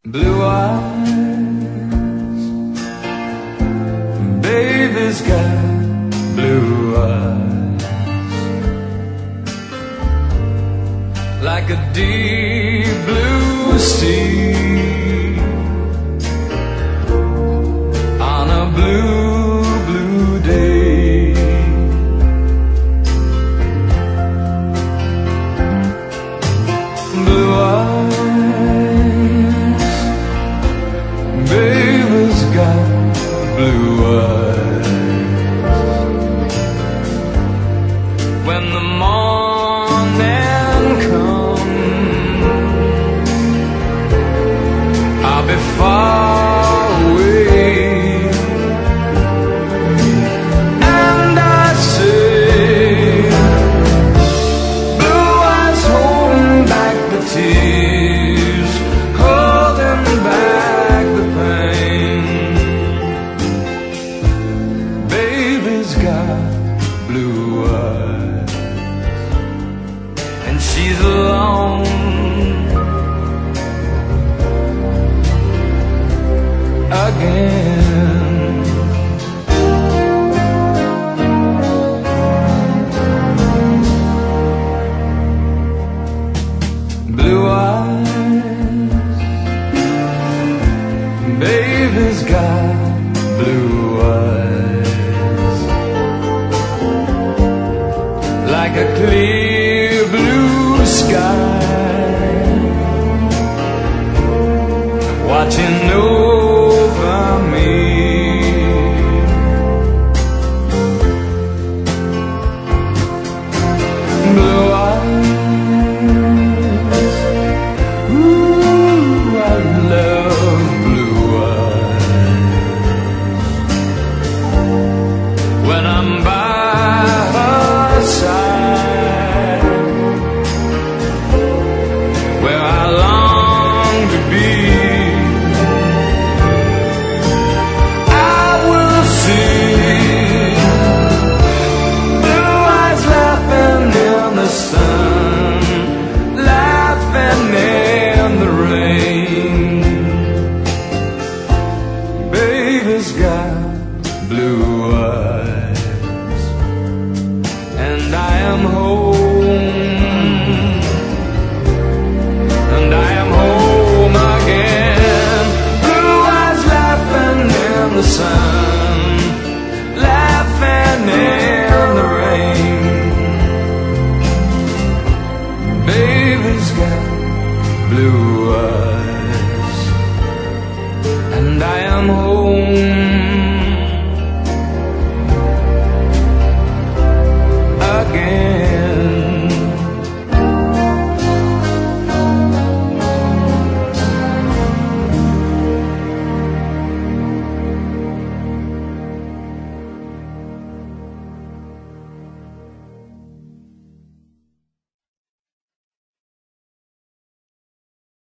Blue eyes, baby's got blue eyes, like a deep blue sea on a blue, blue day. Blue eyes, baby's got blue eyes. When the morning comes, I'll be far away, and I say, blue eyes holding back the tears, holding back the pain. Baby's got blue eyes, and she's alone. Again, blue eyes, baby's got blue eyes, like a clear blue sky, watching